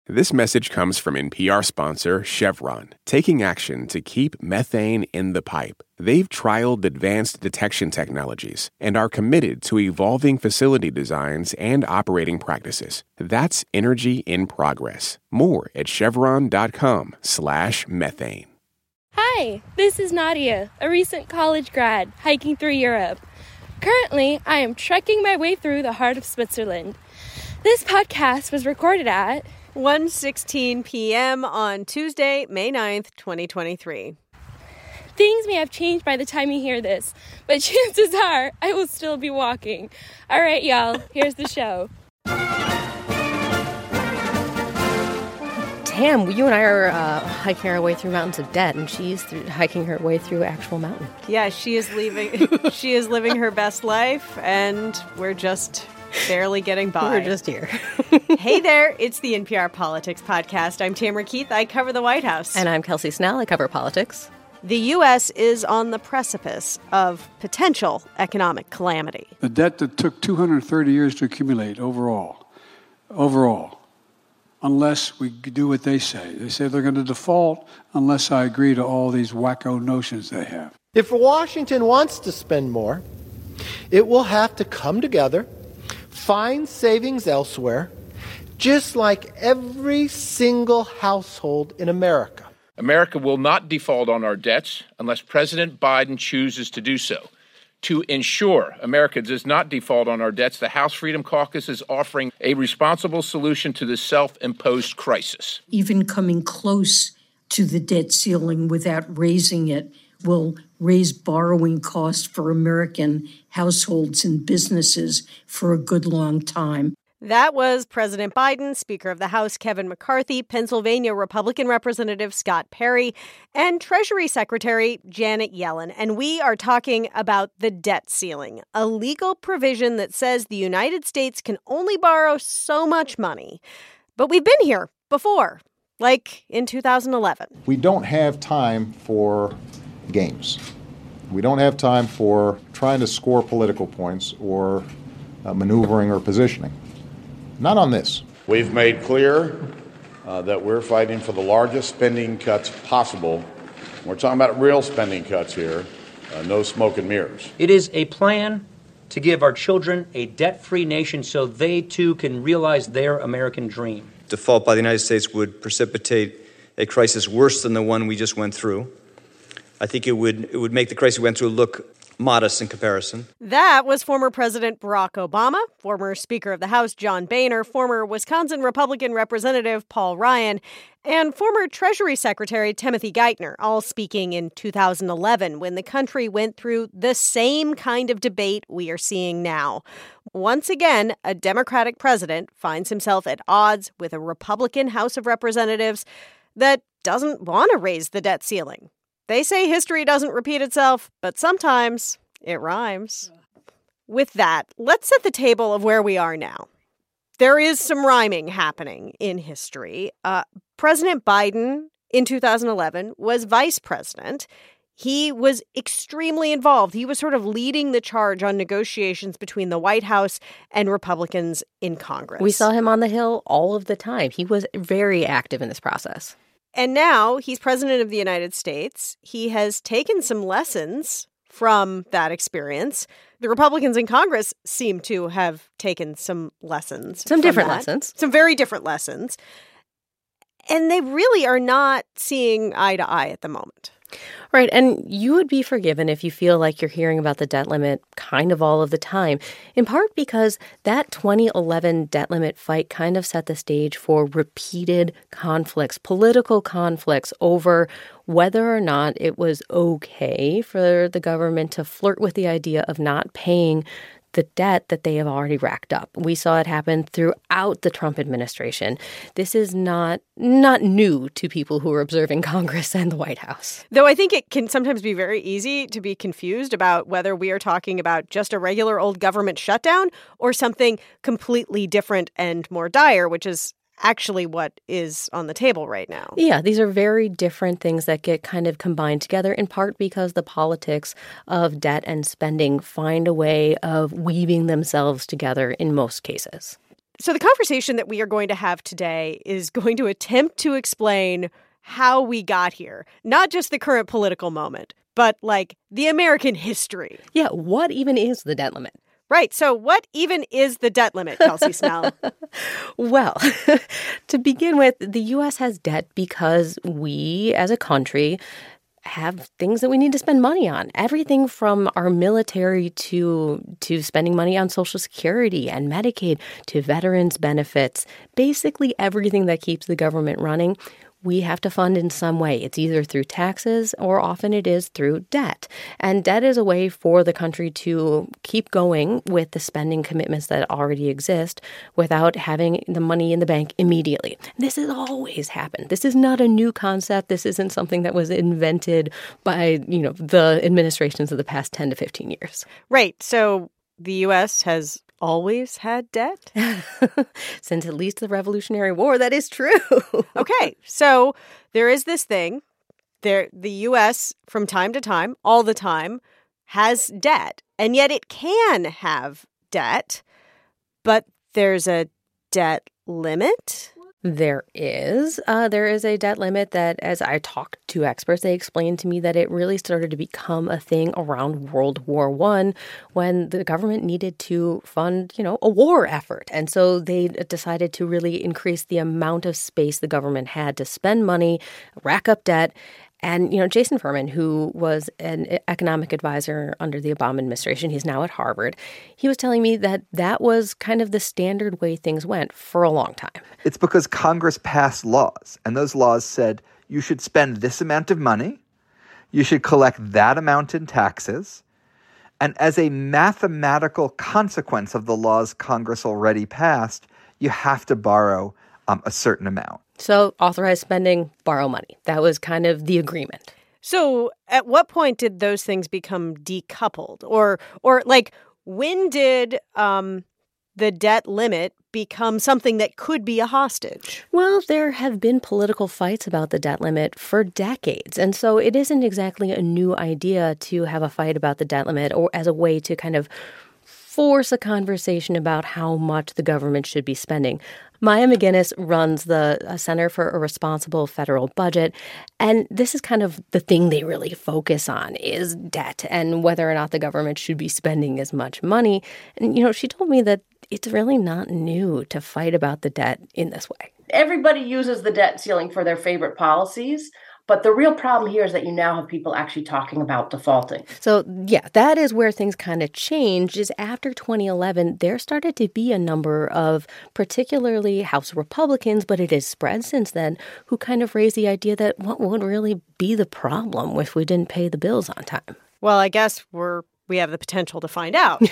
This message comes from NPR sponsor Chevron, taking action to keep methane in the pipe. They've trialed advanced detection technologies and are committed to evolving facility designs and operating practices. That's energy in progress. More at chevron.com/methane. Hi, this is Nadia, a recent college grad hiking through Europe. Currently, I am trekking my way through the heart of Switzerland. This podcast was recorded at 1:16 p.m. on Tuesday, May 9th, 2023. Things may have changed by the time you hear this, but chances are I will still be walking. All right, y'all, here's the show. Tam, you and I are hiking our way through mountains of debt, and she's hiking her way through actual mountain. Yeah, she is living her best life, and we're just barely getting by. We're just here. Hey there, it's the NPR Politics Podcast. I'm Tamara Keith. I cover the White House. And I'm Kelsey Snell. I cover politics. The U.S. is on the precipice of potential economic calamity. The debt that took 230 years to accumulate overall, unless we do what they say. They say they're going to default unless I agree to all these wacko notions they have. If Washington wants to spend more, it will have to come together, find savings elsewhere, just like every single household in America. America will not default on our debts unless President Biden chooses to do so. To ensure America does not default on our debts, the House Freedom Caucus is offering a responsible solution to this self-imposed crisis. Even coming close to the debt ceiling without raising it will raise borrowing costs for American households and businesses for a good long time. That was President Biden, Speaker of the House Kevin McCarthy, Pennsylvania Republican Representative Scott Perry, and Treasury Secretary Janet Yellen. And we are talking about the debt ceiling, a legal provision that says the United States can only borrow so much money. But we've been here before, like in 2011. We don't have time for games. We don't have time for trying to score political points or maneuvering or positioning. Not on this. We've made clear that we're fighting for the largest spending cuts possible. We're talking about real spending cuts here, no smoke and mirrors. It is a plan to give our children a debt-free nation so they too can realize their American dream. Default by the United States would precipitate a crisis worse than the one we just went through. I think it would make the crisis we went through look modest in comparison. That was former President Barack Obama, former Speaker of the House John Boehner, former Wisconsin Republican Representative Paul Ryan, and former Treasury Secretary Timothy Geithner, all speaking in 2011 when the country went through the same kind of debate we are seeing now. Once again, a Democratic president finds himself at odds with a Republican House of Representatives that doesn't want to raise the debt ceiling. They say history doesn't repeat itself, but sometimes it rhymes. With that, let's set the table of where we are now. There is some rhyming happening in history. President Biden in 2011 was vice president. He was extremely involved. He was sort of leading the charge on negotiations between the White House and Republicans in Congress. We saw him on the Hill all of the time. He was very active in this process. And now he's president of the United States. He has taken some lessons from that experience. The Republicans in Congress seem to have taken some lessons. Some different lessons. Some very different lessons. And they really are not seeing eye to eye at the moment. Right. And you would be forgiven if you feel like you're hearing about the debt limit kind of all of the time, in part because that 2011 debt limit fight kind of set the stage for repeated conflicts, political conflicts over whether or not it was okay for the government to flirt with the idea of not paying the debt that they have already racked up. We saw it happen throughout the Trump administration. This is not new to people who are observing Congress and the White House. Though I think it can sometimes be very easy to be confused about whether we are talking about just a regular old government shutdown or something completely different and more dire, which is actually what is on the table right now. Yeah, these are very different things that get kind of combined together, in part because the politics of debt and spending find a way of weaving themselves together in most cases. So the conversation that we are going to have today is going to attempt to explain how we got here, not just the current political moment, but like the American history. Yeah, what even is the debt limit? Right. So what even is the debt limit, Kelsey Snell? Well, to begin with, the U.S. has debt because we as a country have things that we need to spend money on. Everything from our military to spending money on Social Security and Medicaid to veterans benefits, basically everything that keeps the government running, we have to fund in some way. It's either through taxes or often it is through debt. And debt is a way for the country to keep going with the spending commitments that already exist without having the money in the bank immediately. This has always happened. This is not a new concept. This isn't something that was invented by, the administrations of the past 10 to 15 years. Right. So the U.S. has always had debt? Since at least the Revolutionary War, that is true. Okay, so there is this thing. The U.S., from time to time, all the time, has debt. And yet it can have debt, but there's a debt limit? There is. There is a debt limit that, as I talked to experts, they explained to me that it really started to become a thing around World War I when the government needed to fund, a war effort. And so they decided to really increase the amount of space the government had to spend money, rack up debt. And, Jason Furman, who was an economic advisor under the Obama administration, he's now at Harvard, he was telling me that that was kind of the standard way things went for a long time. It's because Congress passed laws, and those laws said you should spend this amount of money, you should collect that amount in taxes, and as a mathematical consequence of the laws Congress already passed, you have to borrow a certain amount. So authorized spending, borrow money. That was kind of the agreement. So at what point did those things become decoupled? Or like, when did the debt limit become something that could be a hostage? Well, there have been political fights about the debt limit for decades. And so it isn't exactly a new idea to have a fight about the debt limit or as a way to kind of force a conversation about how much the government should be spending. Maya McGinnis runs the Center for a Responsible Federal Budget, and this is kind of the thing they really focus on is debt and whether or not the government should be spending as much money. And, she told me that it's really not new to fight about the debt in this way. Everybody uses the debt ceiling for their favorite policies. But the real problem here is that you now have people actually talking about defaulting. So, yeah, that is where things kind of changed is after 2011, there started to be a number of particularly House Republicans, but it has spread since then, who kind of raised the idea that what would really be the problem if we didn't pay the bills on time? Well, I guess we have the potential to find out.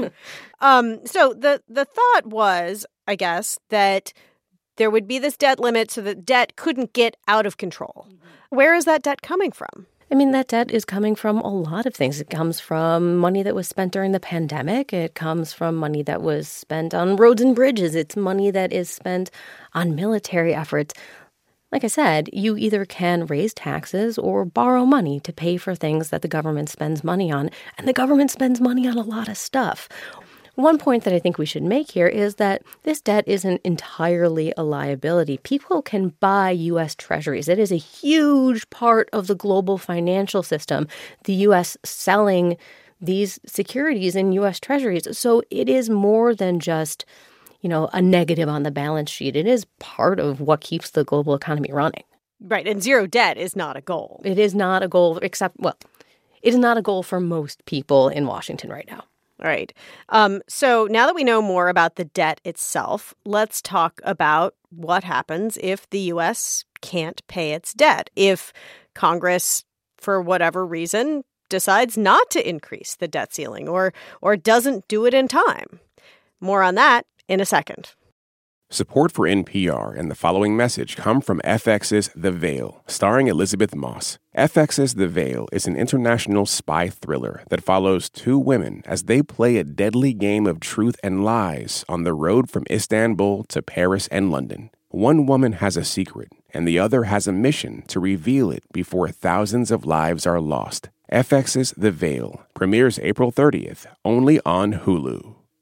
So the thought was, I guess, that there would be this debt limit so that debt couldn't get out of control. Where is that debt coming from? I mean, that debt is coming from a lot of things. It comes from money that was spent during the pandemic. It comes from money that was spent on roads and bridges. It's money that is spent on military efforts. Like I said, you either can raise taxes or borrow money to pay for things that the government spends money on. And the government spends money on a lot of stuff. One point that I think we should make here is that this debt isn't entirely a liability. People can buy U.S. treasuries. It is a huge part of the global financial system, the U.S. selling these securities in U.S. treasuries. So it is more than just, a negative on the balance sheet. It is part of what keeps the global economy running. Right. And zero debt is not a goal. It is not a goal, it is not a goal for most people in Washington right now. All right. So now that we know more about the debt itself, let's talk about what happens if the U.S. can't pay its debt. If Congress, for whatever reason, decides not to increase the debt ceiling or doesn't do it in time. More on that in a second. Support for NPR and the following message come from FX's The Veil, starring Elizabeth Moss. FX's The Veil is an international spy thriller that follows two women as they play a deadly game of truth and lies on the road from Istanbul to Paris and London. One woman has a secret, and the other has a mission to reveal it before thousands of lives are lost. FX's The Veil premieres April 30th, only on Hulu.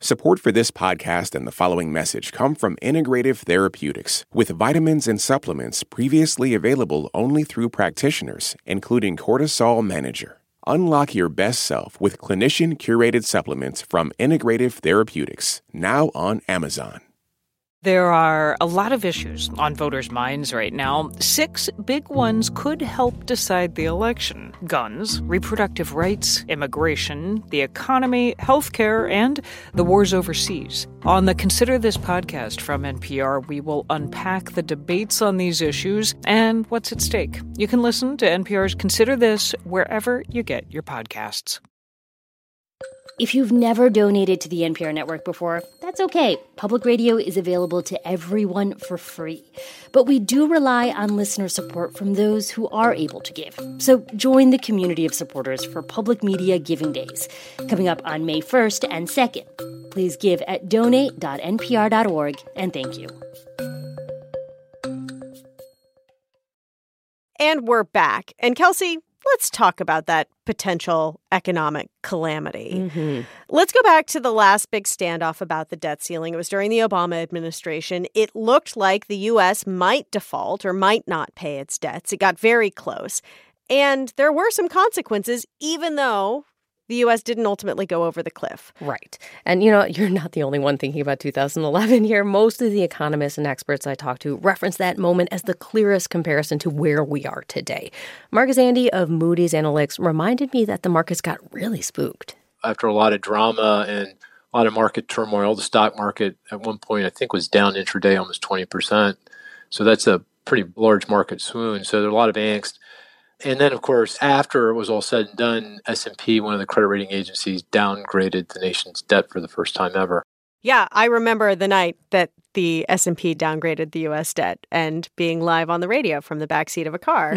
Support for this podcast and the following message come from Integrative Therapeutics, with vitamins and supplements previously available only through practitioners, including Cortisol Manager. Unlock your best self with clinician-curated supplements from Integrative Therapeutics, now on Amazon. There are a lot of issues on voters' minds right now. 6 big ones could help decide the election: guns, reproductive rights, immigration, the economy, healthcare, and the wars overseas. On the Consider This podcast from NPR, we will unpack the debates on these issues and what's at stake. You can listen to NPR's Consider This wherever you get your podcasts. If you've never donated to the NPR network before, that's okay. Public radio is available to everyone for free. But we do rely on listener support from those who are able to give. So join the community of supporters for Public Media Giving Days, coming up on May 1st and 2nd. Please give at donate.npr.org, and thank you. And we're back. And Kelsey, let's talk about that potential economic calamity. Mm-hmm. Let's go back to the last big standoff about the debt ceiling. It was during the Obama administration. It looked like the U.S. might default or might not pay its debts. It got very close. And there were some consequences, even though the U.S. didn't ultimately go over the cliff. Right. And, you know, you're not the only one thinking about 2011 here. Most of the economists and experts I talked to reference that moment as the clearest comparison to where we are today. Marcus Andy of Moody's Analytics reminded me that the markets got really spooked. After a lot of drama and a lot of market turmoil, the stock market at one point, I think, was down intraday almost 20%. So that's a pretty large market swoon. So there's a lot of angst. And then, of course, after it was all said and done, S&P, one of the credit rating agencies, downgraded the nation's debt for the first time ever. Yeah, I remember the night that the S&P downgraded the U.S. debt and being live on the radio from the backseat of a car,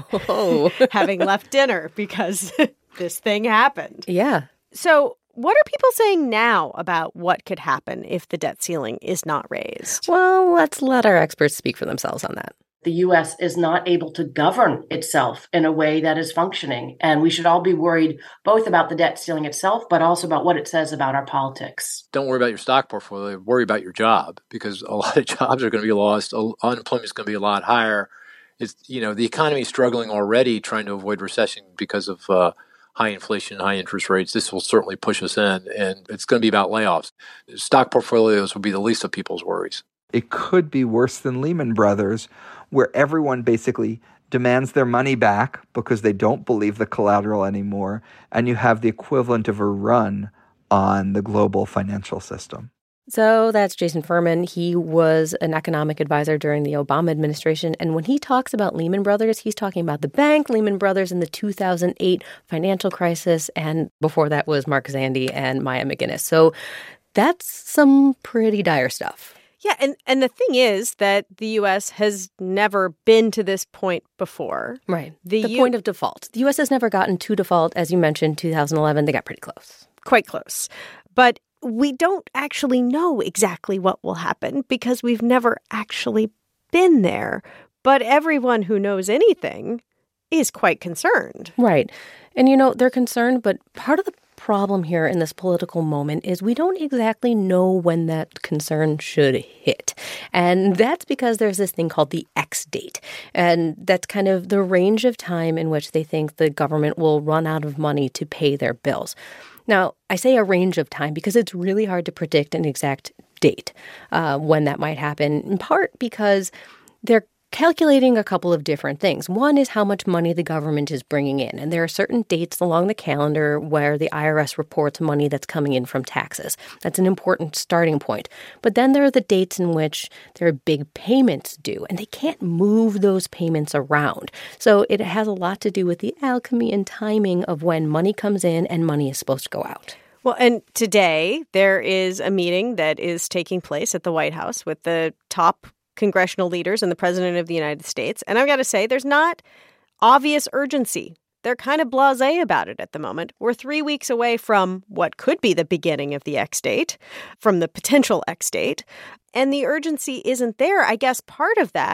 having left dinner because this thing happened. Yeah. So what are people saying now about what could happen if the debt ceiling is not raised? Well, let's let our experts speak for themselves on that. The U.S. is not able to govern itself in a way that is functioning. And we should all be worried both about the debt ceiling itself, but also about what it says about our politics. Don't worry about your stock portfolio. Worry about your job, because a lot of jobs are going to be lost. Unemployment is going to be a lot higher. It's, the economy is struggling already trying to avoid recession because of high inflation, high interest rates. This will certainly push us in, and it's going to be about layoffs. Stock portfolios will be the least of people's worries. It could be worse than Lehman Brothers, where everyone basically demands their money back because they don't believe the collateral anymore, and you have the equivalent of a run on the global financial system. So that's Jason Furman. He was an economic advisor during the Obama administration. And when he talks about Lehman Brothers, he's talking about the bank, Lehman Brothers, in the 2008 financial crisis. And before that was Marcus Andy and Maya McGinnis. So that's some pretty dire stuff. Yeah, and the thing is that the U.S. has never been to this point before. Right. The point of default. The U.S. has never gotten to default. As you mentioned, 2011, they got pretty close. Quite close. But we don't actually know exactly what will happen because we've never actually been there. But everyone who knows anything is quite concerned. Right. And, they're concerned, but part of the problem here in this political moment is we don't exactly know when that concern should hit. And that's because there's this thing called the X date. And that's kind of the range of time in which they think the government will run out of money to pay their bills. Now, I say a range of time because it's really hard to predict an exact date when that might happen, in part because they're calculating a couple of different things. One is how much money the government is bringing in. And there are certain dates along the calendar where the IRS reports money that's coming in from taxes. That's an important starting point. But then there are the dates in which there are big payments due, and they can't move those payments around. So it has a lot to do with the alchemy and timing of when money comes in and money is supposed to go out. Well, and today there is a meeting that is taking place at the White House with the top congressional leaders and the President of the United States. And I've got to say, there's not obvious urgency. They're kind of blasé about it at the moment. We're 3 weeks away from what could be the beginning of the X date, from the potential X date. And the urgency isn't there. I guess part of that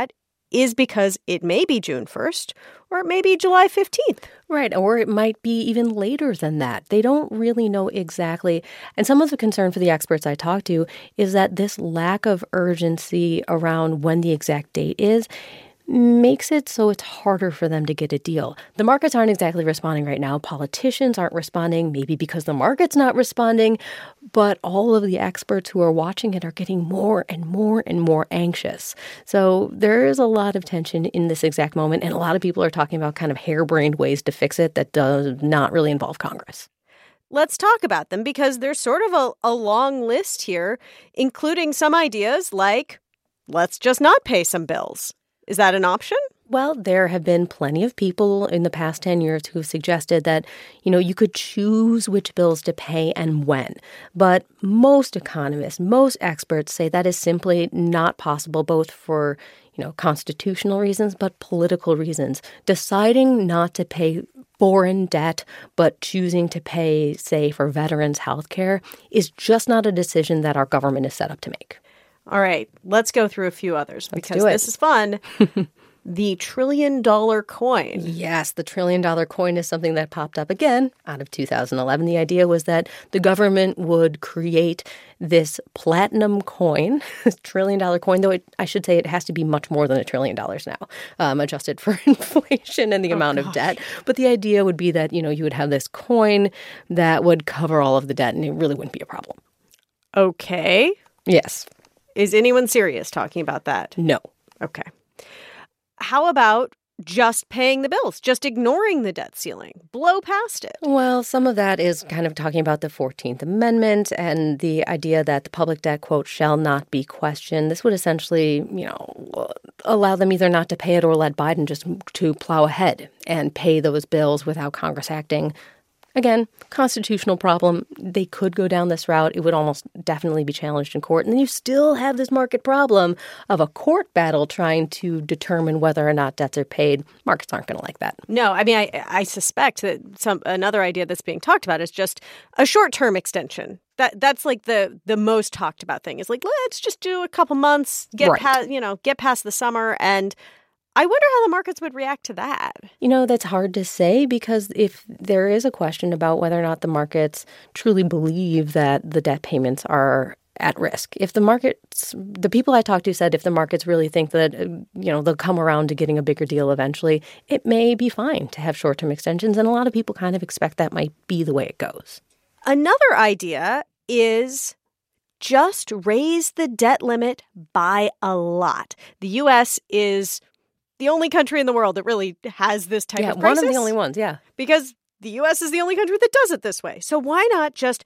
is because it may be June 1st or it may be July 15th. Right, or it might be even later than that. They don't really know exactly. And some of the concern for the experts I talked to is that this lack of urgency around when the exact date is makes it so it's harder for them to get a deal. The markets aren't exactly responding right now. Politicians aren't responding, maybe because the market's not responding. But all of the experts who are watching it are getting more and more and more anxious. So there is a lot of tension in this exact moment. And a lot of people are talking about kind of harebrained ways to fix it that does not really involve Congress. Let's talk about them because there's sort of a long list here, including some ideas like, let's just not pay some bills. Is that an option? Well, there have been plenty of people in the past 10 years who have suggested that, you could choose which bills to pay and when. But most economists, most experts say that is simply not possible, both for, constitutional reasons, but political reasons. Deciding not to pay foreign debt, but choosing to pay, say, for veterans' health care is just not a decision that our government is set up to make. All right, let's go through a few others because this is fun. The $1 trillion coin. Yes, the $1 trillion coin is something that popped up again out of 2011. The idea was that the government would create this platinum coin, $1 trillion coin, though I should say it has to be much more than $1 trillion now, adjusted for inflation and the amount of debt. But the idea would be that, you would have this coin that would cover all of the debt and it really wouldn't be a problem. Okay. Yes. Is anyone serious talking about that? No. Okay. How about just paying the bills, just ignoring the debt ceiling, blow past it? Well, some of that is kind of talking about the 14th Amendment and the idea that the public debt, quote, shall not be questioned. This would essentially, allow them either not to pay it or let Biden just to plow ahead and pay those bills without Congress acting. Again, constitutional problem. They could go down this route. It would almost definitely be challenged in court. And then you still have this market problem of a court battle trying to determine whether or not debts are paid. Markets aren't going to like that. No, I mean, I suspect that another idea that's being talked about is just a short-term extension. That's like the most talked about thing is like, let's just do a couple months, get past the summer. And I wonder how the markets would react to that. That's hard to say because if there is a question about whether or not the markets truly believe that the debt payments are at risk. If the people I talked to said if the markets really think that, they'll come around to getting a bigger deal eventually, it may be fine to have short-term extensions. And a lot of people kind of expect that might be the way it goes. Another idea is just raise the debt limit by a lot. The U.S. is the only country in the world that really has this type of crisis. One of the only ones, yeah. Because the U.S. is the only country that does it this way. So why not just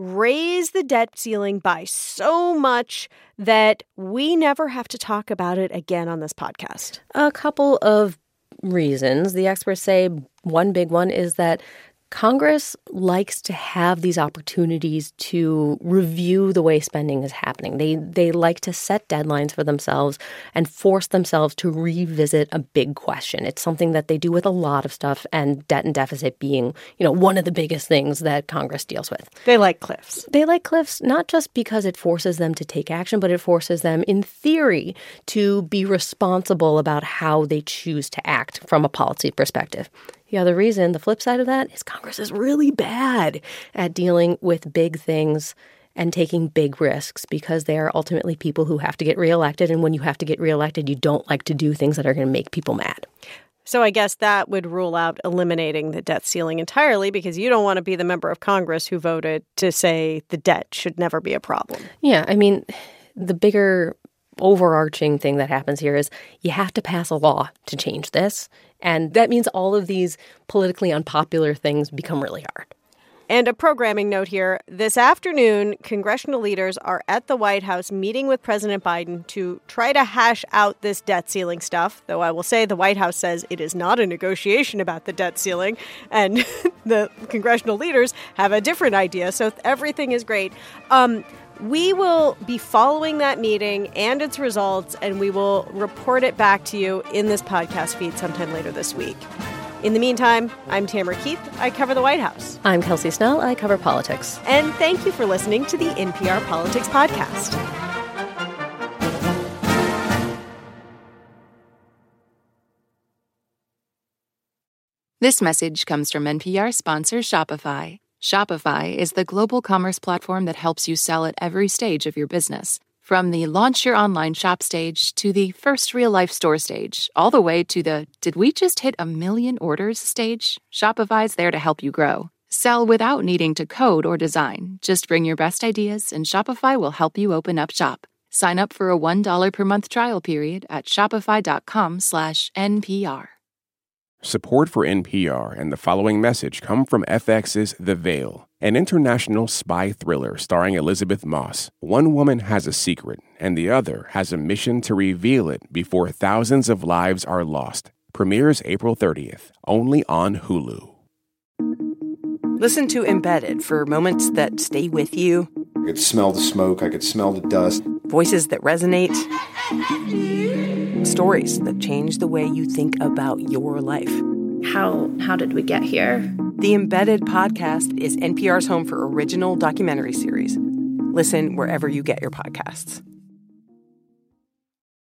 raise the debt ceiling by so much that we never have to talk about it again on this podcast? A couple of reasons. The experts say one big one is that Congress likes to have these opportunities to review the way spending is happening. They like to set deadlines for themselves and force themselves to revisit a big question. It's something that they do with a lot of stuff, and debt and deficit being, one of the biggest things that Congress deals with. They like cliffs. They like cliffs not just because it forces them to take action, but it forces them, in theory, to be responsible about how they choose to act from a policy perspective. The other reason, the flip side of that, is Congress is really bad at dealing with big things and taking big risks because they are ultimately people who have to get reelected. And when you have to get reelected, you don't like to do things that are going to make people mad. So I guess that would rule out eliminating the debt ceiling entirely because you don't want to be the member of Congress who voted to say the debt should never be a problem. Yeah, I mean, the bigger overarching thing that happens here is you have to pass a law to change this. And that means all of these politically unpopular things become really hard. And a programming note here. This afternoon, congressional leaders are at the White House meeting with President Biden to try to hash out this debt ceiling stuff. Though I will say the White House says it is not a negotiation about the debt ceiling. And the congressional leaders have a different idea. So everything is great. We will be following that meeting and its results, and we will report it back to you in this podcast feed sometime later this week. In the meantime, I'm Tamara Keith. I cover the White House. I'm Kelsey Snell. I cover politics. And thank you for listening to the NPR Politics Podcast. This message comes from NPR sponsor Shopify. Shopify is the global commerce platform that helps you sell at every stage of your business. From the launch your online shop stage to the first real-life store stage, all the way to the did we just hit 1 million orders stage, Shopify's there to help you grow. Sell without needing to code or design. Just bring your best ideas and Shopify will help you open up shop. Sign up for a $1 per month trial period at shopify.com/NPR. Support for NPR and the following message come from FX's The Veil, an international spy thriller starring Elizabeth Moss. One woman has a secret, and the other has a mission to reveal it before thousands of lives are lost. Premieres April 30th, only on Hulu. Listen to Embedded for moments that stay with you. I could smell the smoke. I could smell the dust. Voices that resonate. Stories that change the way you think about your life. How did we get here? The Embedded podcast is NPR's home for original documentary series. Listen wherever you get your podcasts.